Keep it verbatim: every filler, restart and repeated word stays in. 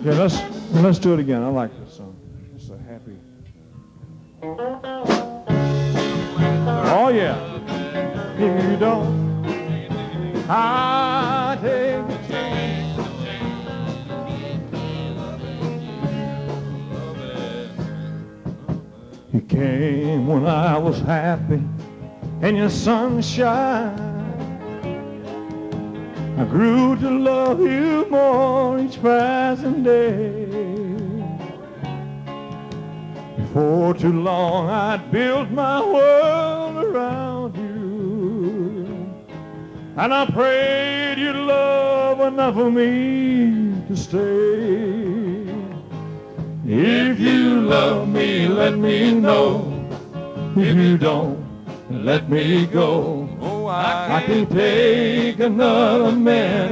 Yeah, let's let's do it again. I like this song. It's a happy. Oh yeah. If you don't, I take a chance. You came when I was happy and your sunshine. I grew to love you more each passing day. Before too long I'd built my world around you, and I prayed you'd love enough of me to stay. If you love me, let me know. If you don't, let me go. I can't take another man